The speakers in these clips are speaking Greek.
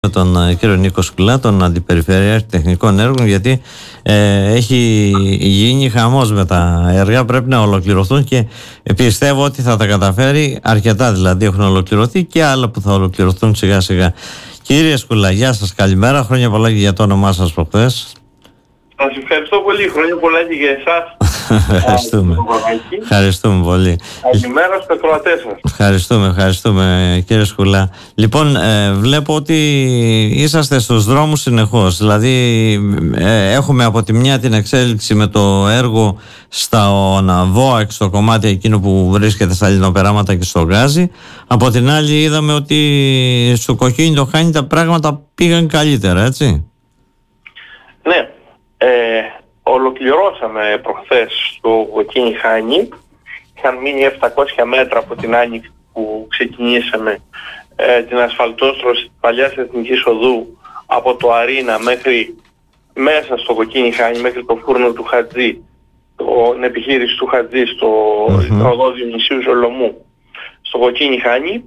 τον κύριο Νίκο Σκουλά, τον Αντιπεριφερειάρχη Τεχνικών Έργων, γιατί έχει γίνει χαμός με τα έργα, πρέπει να ολοκληρωθούν και πιστεύω ότι θα τα καταφέρει. Αρκετά δηλαδή έχουν ολοκληρωθεί και άλλα που θα ολοκληρωθούν σιγά σιγά. Κύριε Σκουλά, γεια σας, καλημέρα, χρόνια πολλά και για το όνομά σας προχθές. Σας ευχαριστώ πολύ, χρόνια πολλά και για εσάς. Ευχαριστούμε πολύ. Καλημέρα στους ακροατές σας. Ευχαριστούμε κύριε Σκουλά. Λοιπόν, βλέπω ότι είσαστε στους δρόμους συνεχώς. Δηλαδή έχουμε από τη μια την εξέλιξη με το έργο στα ΒΟΑΚ, στο κομμάτι εκείνο που βρίσκεται στα λινοπεράματα και στο Γκάζι. Από την άλλη είδαμε ότι στο Κοκκίνι το Χάνι τα πράγματα πήγαν καλύτερα, έτσι? Ναι. Ολοκληρώσαμε προχθές το Κοκκίνι Χάνι. Είχαν μείνει 700 μέτρα από την άνοιξη που ξεκινήσαμε την ασφαλτόστρωση της παλιάς Εθνικής Οδού από το Αρίνα μέχρι μέσα στο Κοκκίνι Χάνι, μέχρι το φούρνο του Χατζή, την επιχείρηση του Χατζή στο οδό Διονυσίου Ζολομού, στο Κοκκίνι Χάνι.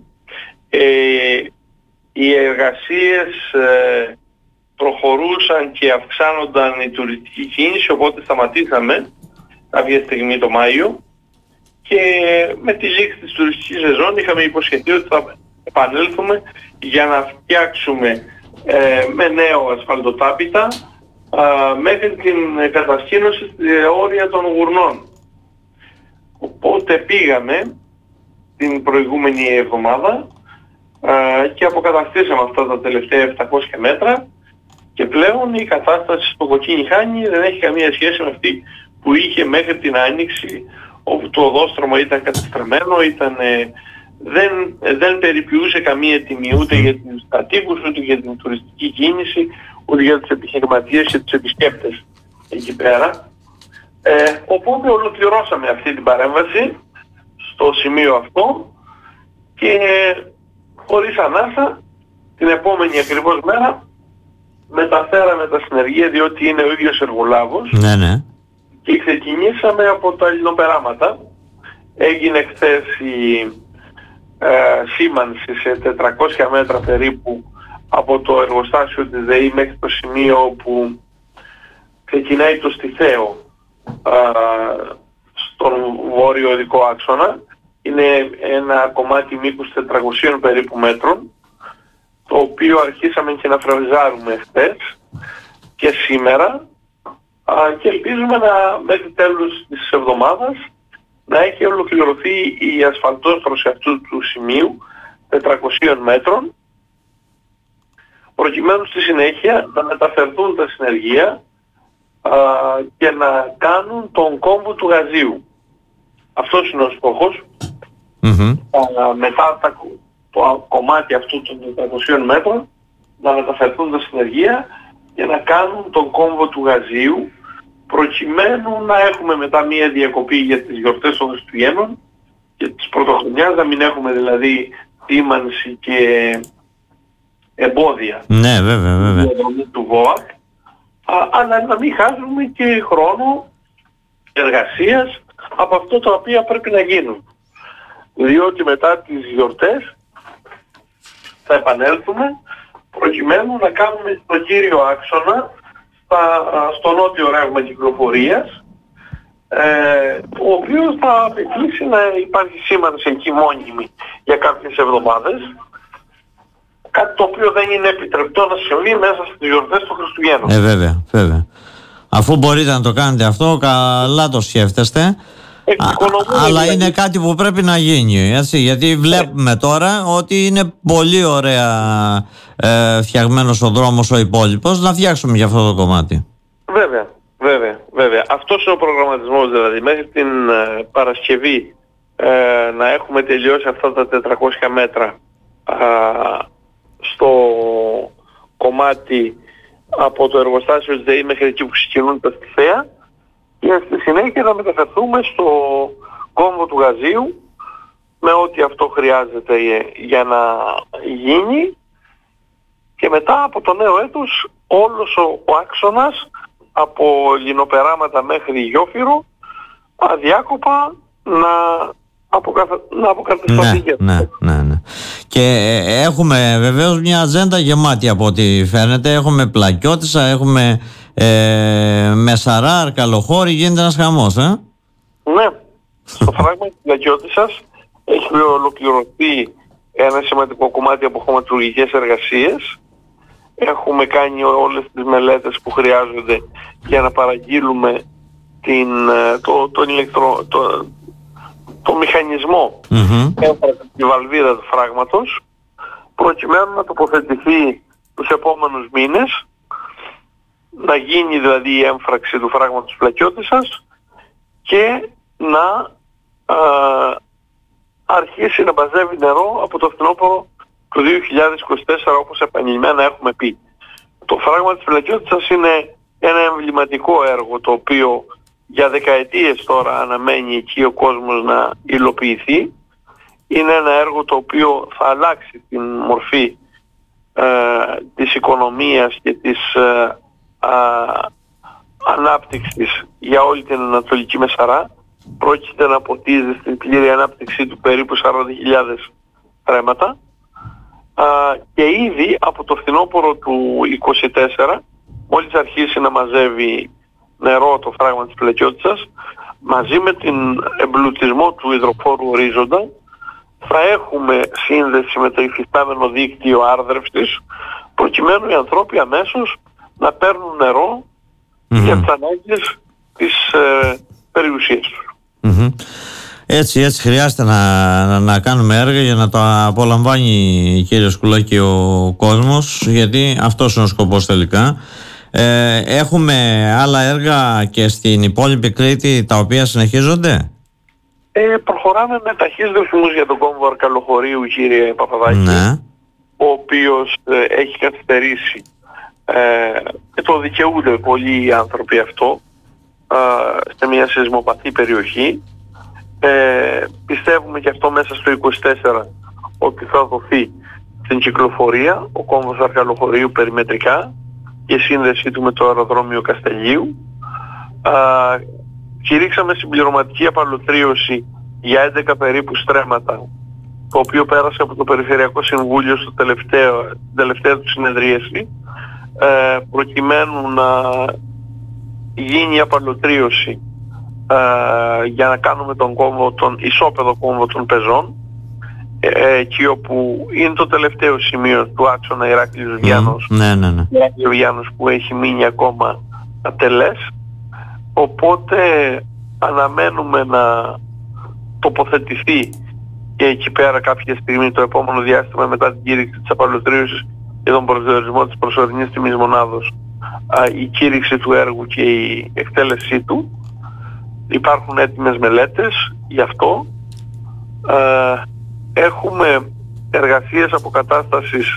Οι εργασίες προχωρούσαν και αυξάνονταν η τουριστική κίνηση, οπότε σταματήσαμε κάποια στιγμή το Μάιο και με τη λήξη της τουριστικής σεζόν είχαμε υποσχεθεί ότι θα επανέλθουμε για να φτιάξουμε με νέο ασφαλτοτάπητα μέχρι την κατασκήνωση στη όρια των Γουρνών. Οπότε πήγαμε την προηγούμενη εβδομάδα και αποκαταστήσαμε αυτά τα τελευταία 700 μέτρα. Και πλέον η κατάσταση στο Κοκκίνι Χάνι δεν έχει καμία σχέση με αυτή που είχε μέχρι την Άνοιξη, όπου το οδόστρωμα ήταν κατεστραμμένο, δεν περιποιούσε καμία τιμή ούτε για τους κατοίκους, ούτε για την τουριστική κίνηση, ούτε για τους επιχειρηματίες και τους επισκέπτες εκεί πέρα. Οπότε ολοκληρώσαμε αυτή την παρέμβαση στο σημείο αυτό και χωρίς ανάσα την επόμενη ακριβώς μέρα μεταφέραμε τα συνεργεία, διότι είναι ο ίδιος εργολάβος. Ναι. Και ξεκινήσαμε από τα λινοπεράματα. Έγινε χθες η σήμανση σε 400 μέτρα περίπου από το εργοστάσιο της ΔΕΗ μέχρι το σημείο που ξεκινάει το Στιθαίο στον βόρειο οδικό άξονα. Είναι ένα κομμάτι μήκους 400 περίπου μέτρων, το οποίο αρχίσαμε και να φρεζάρουμε χθες και σήμερα και ελπίζουμε μέχρι τέλους της εβδομάδας να έχει ολοκληρωθεί η ασφαλτόστρωση αυτού του σημείου 400 μέτρων, προκειμένου στη συνέχεια να μεταφερθούν τα συνεργεία και να κάνουν τον κόμβο του Γαζίου. Αυτός είναι ο στόχος. Μετά το κομμάτι αυτού των 400 μέτρων να μεταφερθούν τα συνεργεία και να κάνουν τον κόμβο του Γαζίου, προκειμένου να έχουμε μετά μία διακοπή για τις γιορτές των Χριστουγέννων και της Πρωτοχρονιάς, να μην έχουμε δηλαδή σήμανση και εμπόδια. Ναι, βέβαια. Του ΒΟΑΚ, αλλά να μην χάσουμε και χρόνο εργασίας από αυτό τα οποία πρέπει να γίνουν. Διότι μετά τις γιορτές θα επανέλθουμε προκειμένου να κάνουμε το κύριο άξονα στο νότιο ρεύμα κυκλοφορίας, ο οποίος θα απαιτήσει να υπάρχει σήμανση εκεί μόνιμη για κάποιες εβδομάδες, κάτι το οποίο δεν είναι επιτρεπτό να συμβεί μέσα στις γιορτές των Χριστουγέννων. Βέβαια. Αφού μπορείτε να το κάνετε αυτό, καλά το σκέφτεστε. Αλλά είναι κάτι που πρέπει να γίνει, έτσι, γιατί βλέπουμε τώρα ότι είναι πολύ ωραία φτιαγμένος ο δρόμος ο υπόλοιπος, να φτιάξουμε για αυτό το κομμάτι. Βέβαια. Αυτός είναι ο προγραμματισμός, δηλαδή μέχρι την Παρασκευή να έχουμε τελειώσει αυτά τα 400 μέτρα στο κομμάτι από το εργοστάσιο της ΔΕΗ μέχρι εκεί που ξεκινούν τα Στιθαία, και στη συνέχεια να μεταφερθούμε στο κόμβο του Γαζίου με ό,τι αυτό χρειάζεται για να γίνει, και μετά από το νέο έτος όλος ο άξονας από λινοπεράματα μέχρι Γιόφυρο αδιάκοπα να αποκατασταθεί. Ναι. Και έχουμε βεβαίως μια ατζέντα γεμάτη από ό,τι φαίνεται. Έχουμε Πλακιώτισσα, έχουμε Μεσαρά, Αρκαλοχώρη, γίνεται ένας χαμός, Ναι, στο φράγμα της Πλακιώτισσας έχει ολοκληρωθεί ένα σημαντικό κομμάτι από χωματουργικές εργασίες. Έχουμε κάνει όλες τις μελέτες που χρειάζονται για να παραγγείλουμε το μηχανισμό τη βαλβίδα του φράγματος, προκειμένου να τοποθετηθεί τους επόμενους μήνες, να γίνει δηλαδή η έμφραξη του φράγματος Πλακιώτισσας και να αρχίσει να μπαζεύει νερό από το φθινόπωρο του 2024, όπως επανειλημμένα έχουμε πει. Το φράγμα της Πλακιώτισσας είναι ένα εμβληματικό έργο, το οποίο για δεκαετίες τώρα αναμένει εκεί ο κόσμος να υλοποιηθεί. Είναι ένα έργο το οποίο θα αλλάξει την μορφή της οικονομίας και της ανάπτυξης για όλη την Ανατολική Μεσαρά. Πρόκειται να ποτίζει στην πλήρη ανάπτυξή του περίπου 40.000 στρέμματα και ήδη από το φθινόπωρο του 2024, μόλις αρχίσει να μαζεύει νερό το φράγμα της Πλακιώτισσας, μαζί με την εμπλουτισμό του υδροφόρου ορίζοντα, θα έχουμε σύνδεση με το υφιστάμενο δίκτυο άρδρευσης, προκειμένου οι ανθρώποι αμέσως να παίρνουν νερό για τις ανάγκες της περιουσίας τους. Έτσι χρειάζεται να κάνουμε έργα για να το απολαμβάνει, κύριε Σκουλάκη, ο κόσμος, γιατί αυτός είναι ο σκοπός τελικά. Έχουμε άλλα έργα και στην υπόλοιπη Κρήτη τα οποία συνεχίζονται. Προχωράμε με ταχύς ρυθμούς για τον κόμβο Αρκαλοχωρίου, κύριε Παπαδάκη, ναι, ο οποίος έχει καθυστερήσει και το δικαιούνται πολλοί οι άνθρωποι αυτό, σε μια σεισμοπαθή περιοχή. Πιστεύουμε και αυτό μέσα στο 24 ότι θα δοθεί στην κυκλοφορία ο κόμβος Αρκαλοχωρίου περιμετρικά και σύνδεσή του με το αεροδρόμιο Καστελίου. Κηρύξαμε συμπληρωματική απαλωτρίωση για 11 περίπου στρέμματα, το οποίο πέρασε από το Περιφερειακό Συμβούλιο στο τελευταία του συνεδρίαση, προκειμένου να γίνει η απαλωτρίωση για να κάνουμε τον ισόπεδο κόμβο των πεζών, εκεί όπου είναι το τελευταίο σημείο του άξονα Ηράκλειος Βιάνος, Βιάνος, που έχει μείνει ακόμα ατελές. Οπότε αναμένουμε να τοποθετηθεί και εκεί πέρα κάποια στιγμή το επόμενο διάστημα μετά την κήρυξη της απαλωτρίωσης και τον προσδιορισμό της προσωρινής τιμής μονάδος, η κήρυξη του έργου και η εκτέλεσή του. Υπάρχουν έτοιμες μελέτες γι' αυτό. Έχουμε εργασίες αποκατάστασης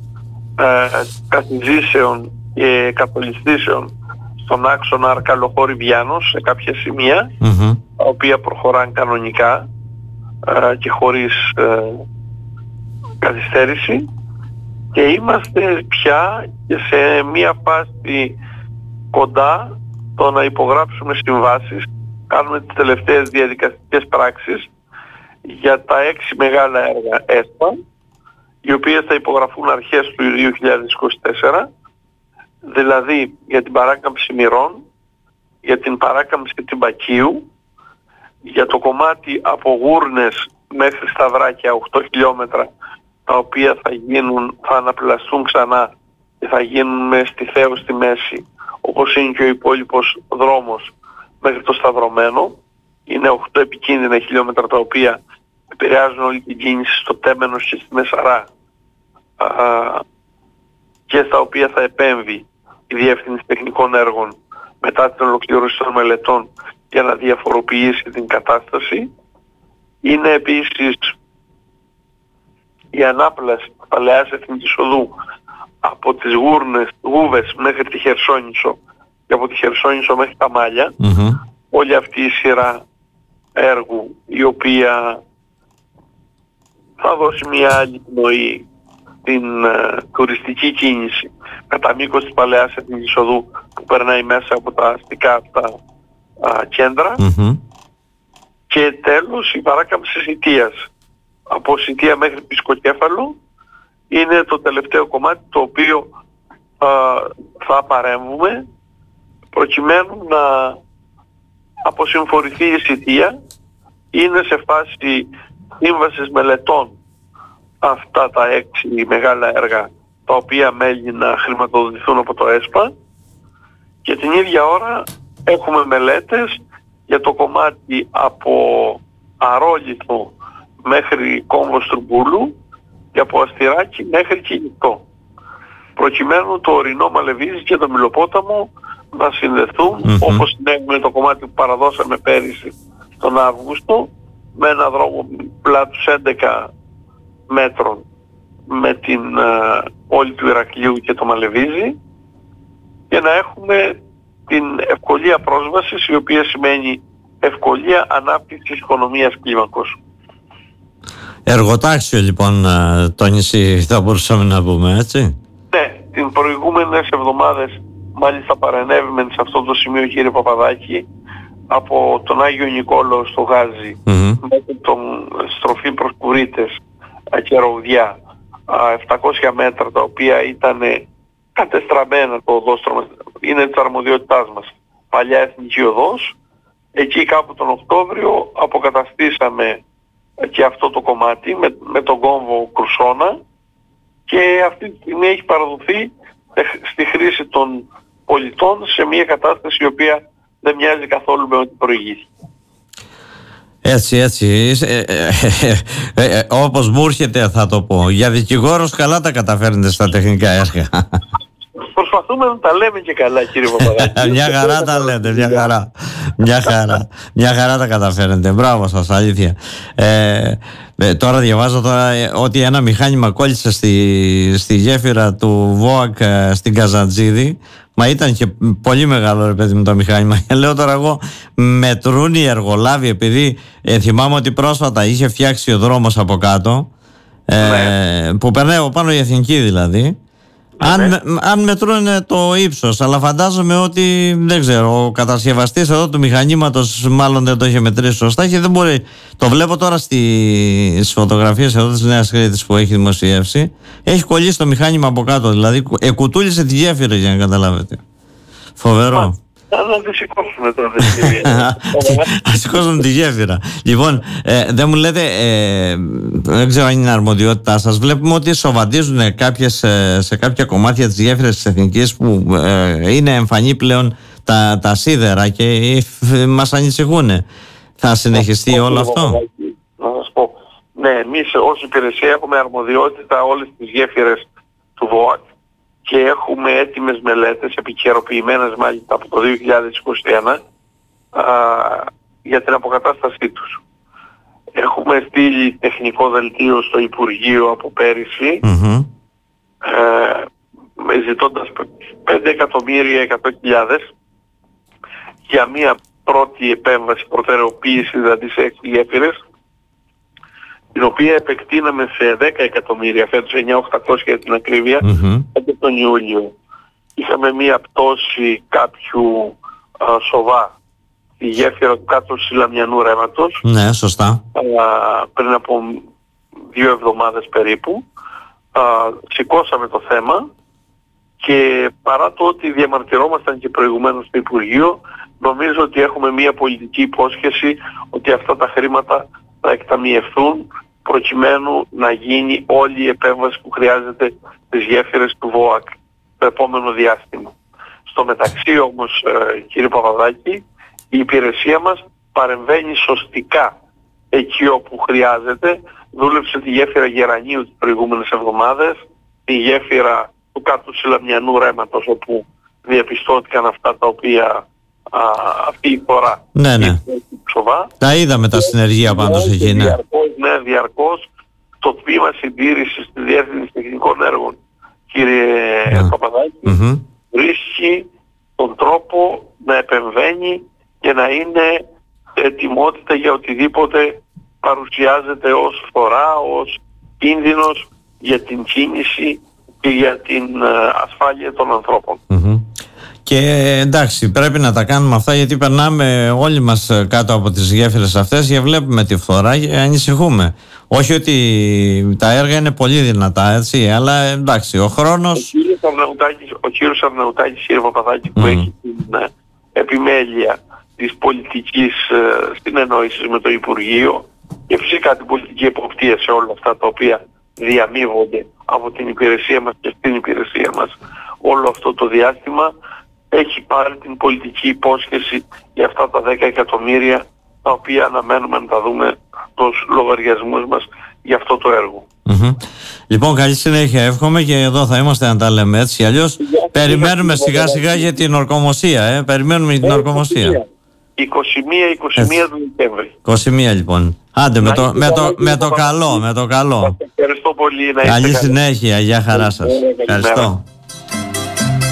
καθιζήσεων και καθολιστήσεων στον άξονα Αρκαλοχώρη Βιάνος σε κάποια σημεία, τα οποία προχωράνε κανονικά και χωρίς καθυστέρηση, και είμαστε πια και σε μία φάση κοντά το να υπογράψουμε συμβάσεις. Κάνουμε τις τελευταίες διαδικαστικές πράξεις για τα 6 μεγάλα έργα ΕΣΠΑ, οι οποίες θα υπογραφούν αρχές του 2024, δηλαδή για την παράκαμψη Μυρών, για την παράκαμψη Τυμπακίου, για το κομμάτι από Γούρνες μέχρι Σταυράκια, 8 χιλιόμετρα, τα οποία θα αναπλαστούν ξανά και θα γίνουν με στη Θέο στη μέση, όπως είναι και ο υπόλοιπος δρόμος μέχρι το Σταυρωμένο. Είναι 8 επικίνδυνα χιλιόμετρα, τα οποία επηρεάζουν όλη την κίνηση στο Τέμενος και στη Μεσαρά, και στα οποία θα επέμβει η Διεύθυνση Τεχνικών Έργων μετά την ολοκλήρωση των μελετών για να διαφοροποιήσει την κατάσταση. Είναι επίσης η ανάπλαση της Παλαιάς Εθνικής Οδού από τις Γούβες μέχρι τη Χερσόνησο και από τη Χερσόνησο μέχρι τα Μάλια. Όλη αυτή η σειρά έργου, η οποία θα δώσει μια άλλη πνοή στην τουριστική κίνηση κατά μήκος της Παλαιάς Εθνικής Οδού, που περνάει μέσα από τα αστικά αυτά κέντρα. Και τέλος η παράκαμψη Σιτίας, από Σιτία μέχρι Πισκοκέφαλο είναι το τελευταίο κομμάτι το οποίο θα παρέμβουμε προκειμένου να αποσυμφορηθεί η Σιτία. Είναι σε φάση σύμβασης μελετών αυτά τα 6 μεγάλα έργα τα οποία μένει να χρηματοδοτηθούν από το ΕΣΠΑ, και την ίδια ώρα έχουμε μελέτες για το κομμάτι από Αρόλιθο μέχρι Κόμβο Στρουμπούλου και από Αστυράκι μέχρι Κινητό, προκειμένου το ορεινό Μαλεβίζι και το Μιλοπόταμο να συνδεθούν, όπως συνέβη το κομμάτι που παραδώσαμε πέρυσι τον Αύγουστο, με ένα δρόμο πλάτους 11 μέτρων με την πόλη του Ηρακλείου και το Μαλεβίζι, και να έχουμε την ευκολία πρόσβασης, η οποία σημαίνει ευκολία ανάπτυξης οικονομίας κλίμακος. Εργοτάξιο λοιπόν το νησί, θα μπορούσαμε να πούμε, έτσι. Ναι, τις προηγούμενες εβδομάδες μάλιστα παρενέβημεν σε αυτό το σημείο, κύριε Παπαδάκη, από τον Άγιο Νικόλαο στο Γάζι μέχρι τον στροφή προς Κουρίτες και Ρογδιά, 700 μέτρα, τα οποία ήταν κατεστραμμένα το οδόστρωμα, είναι της αρμοδιότητάς μας, παλιά εθνική οδός. Εκεί κάπου τον Οκτώβριο αποκαταστήσαμε και αυτό το κομμάτι με τον κόμβο Κρουσόνα, και αυτή τη στιγμή έχει παραδοθεί στη χρήση των πολιτών σε μια κατάσταση η οποία δεν μοιάζει καθόλου με ό,τι προηγήθηκε. Έτσι, όπως μου έρχεται θα το πω. Για δικηγόρος καλά τα καταφέρνετε στα τεχνικά έργα. Προσπαθούμε να τα λέμε και καλά, κύριε Παπαδάκη. Μια χαρά τα λέτε, μια χαρά τα καταφέρνετε. Μπράβο σας, αλήθεια. Τώρα διαβάζω ότι ένα μηχάνημα κόλλησε στη γέφυρα του ΒΟΑΚ στην Καζαντζίδη. Μα ήταν και πολύ μεγάλο, ρε παιδί μου, το μηχάνημα. Λέω τώρα εγώ, μετρούν οι εργολάβοι, επειδή θυμάμαι ότι πρόσφατα είχε φτιάξει ο δρόμος από κάτω, που περνάει από πάνω η εθνική δηλαδή. Αν μετρούν το ύψος, αλλά φαντάζομαι ότι, δεν ξέρω, ο κατασκευαστής εδώ του μηχανήματος μάλλον δεν το είχε μετρήσει σωστά και δεν μπορεί. Το βλέπω τώρα στις φωτογραφίες εδώ της Νέας Κρήτης που έχει δημοσιεύσει. Έχει κολλήσει το μηχάνημα από κάτω, δηλαδή εκουτούλησε τη γέφυρα, για να καταλάβετε. Φοβερό. Να τη σηκώσουμε τώρα. Ας σηκώσουμε τη γέφυρα. Λοιπόν, δεν μου λέτε, δεν ξέρω αν είναι αρμοδιότητά σας. Βλέπουμε ότι σοβαντίζουν σε κάποια κομμάτια της γέφυρας της Εθνικής που είναι εμφανή πλέον τα σίδερα και μας ανησυχούν. Θα συνεχιστεί όλο αυτό? Να σας πω. Ναι, εμείς ως υπηρεσία έχουμε αρμοδιότητα όλες τις γέφυρες του ΒΟΑΚ και έχουμε έτοιμες μελέτες, επικαιροποιημένες μάλιστα από το 2021, για την αποκατάστασή τους. Έχουμε στείλει τεχνικό δελτίο στο Υπουργείο από πέρυσι, ζητώντας 5.100.000 για μία πρώτη επέμβαση, προτεραιοποίηση δηλαδή σε 6 γέφυρες, την οποία επεκτείναμε σε 10 εκατομμύρια, φέτος 9.800 για την ακρίβεια, τον Ιούλιο. Είχαμε μία πτώση κάποιου σοβά στη γέφυρα του κάτω Σιλαμιανού ρέματος. Ναι, σωστά. Πριν από 2 εβδομάδες περίπου. Σηκώσαμε το θέμα και παρά το ότι διαμαρτυρόμασταν και προηγουμένως στο Υπουργείο, νομίζω ότι έχουμε μία πολιτική υπόσχεση ότι αυτά τα χρήματα θα εκταμιευθούν προκειμένου να γίνει όλη η επέμβαση που χρειάζεται στις γέφυρες του ΒΟΑΚ το επόμενο διάστημα. Στο μεταξύ όμως, κύριε Παπαδάκη, η υπηρεσία μας παρεμβαίνει σωστικά εκεί όπου χρειάζεται. Δούλεψε τη γέφυρα Γερανίου τις προηγούμενες εβδομάδες, τη γέφυρα του κάτω Σιλαμιανού ρέματος, όπου διαπιστώθηκαν αυτά τα οποία αυτή η φορά. Ναι. Τα είδαμε τα συνεργεία πάντως εκεί. Διαρκώς το τμήμα συντήρησης της Διεύθυνσης Τεχνικών Έργων, κύριε Παπαδάκη, βρίσκει τον τρόπο να επεμβαίνει και να είναι ετοιμότητα για οτιδήποτε παρουσιάζεται ως φορά, ως κίνδυνος για την κίνηση και για την ασφάλεια των ανθρώπων. Και εντάξει, πρέπει να τα κάνουμε αυτά, γιατί περνάμε όλοι μας κάτω από τις γέφυρες αυτές και βλέπουμε τη φθορά και ανησυχούμε. Όχι ότι τα έργα είναι πολύ δυνατά, έτσι, αλλά εντάξει, ο χρόνος... Ο κύριος Αρναουτάκης, κύριε Παπαδάκη, που έχει την επιμέλεια της πολιτικής συνεννόησης με το Υπουργείο και φυσικά την πολιτική εποπτεία σε όλα αυτά τα οποία διαμείβονται από την υπηρεσία μας και στην υπηρεσία μας όλο αυτό το διάστημα, έχει πάρει την πολιτική υπόσχεση για αυτά τα 10 εκατομμύρια τα οποία αναμένουμε να τα δούμε στους λογαριασμούς μας για αυτό το έργο. Λοιπόν, καλή συνέχεια εύχομαι, και εδώ θα είμαστε να τα λέμε έτσι. Αλλιώς περιμένουμε σιγά σιγά για την ορκομοσία. Περιμένουμε για την ορκομοσία. 21 του Δεκέμβρη. 21 λοιπόν. Άντε με το καλό. Ευχαριστώ πολύ. Καλή συνέχεια. Γεια χαρά σας. Ευχαριστώ.